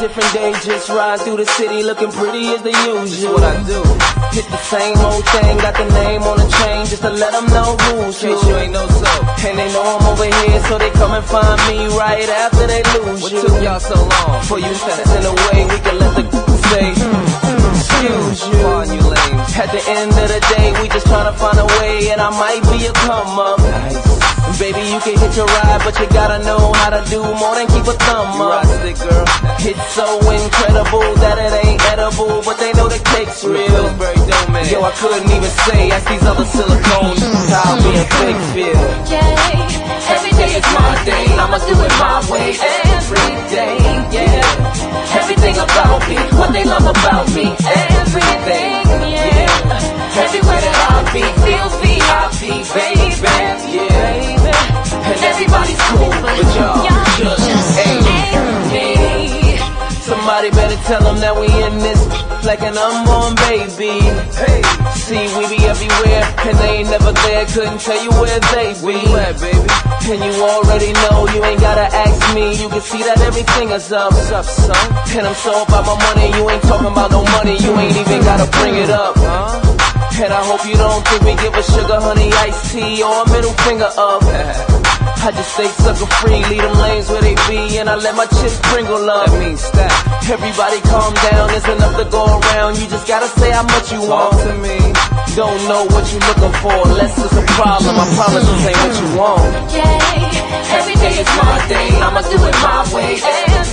different day, just ride through the city looking pretty as the usual. This is what I do. Hit the same old thing, got the name on the chain just to let them know who's In case you ain't know so. And they know I'm over here, so they come and find me right after they lose What you. took y'all so long? For you steps in the way, we can let the say, excuse you. Pardon you lames. At the end of the day, we just tryna find a way, and I might be a come up. Baby, you can hit your ride, but you gotta know how to do more than keep a thumb You up. ride stick, girl. It's so incredible that it ain't edible, but they know the cake's real. Pillsbury Domain. Yo, I couldn't even say, ask these other silicones how being fake feel. Yeah, Every day is my day, I'ma do it my way every day, yeah. Everything about me, what they love about me, everything, yeah. Everywhere that I be, feels VIP, baby, yeah. And everybody's cool, but y'all just ain't. Somebody better tell them that we in this like an unborn baby. Hey, see, we be everywhere, and they ain't never there. Couldn't tell you where they be. Where you at, baby? And you already know, you ain't gotta ask me. You can see that everything is up, son. And I'm so about my money, you ain't talking about no money. You ain't even gotta bring it up, huh? And I hope you don't think we give a sugar, honey, iced tea, or a middle finger up. I just stay sucker free, leave them lanes where they be, and I let my chips sprinkle up. That means stack. Everybody calm down, there's enough to go around. You just gotta say how much you Talk want. to me. Don't know what you looking for, unless it's a problem. I promise this ain't what you want. yeah. Every day is my day, I'ma do it my way.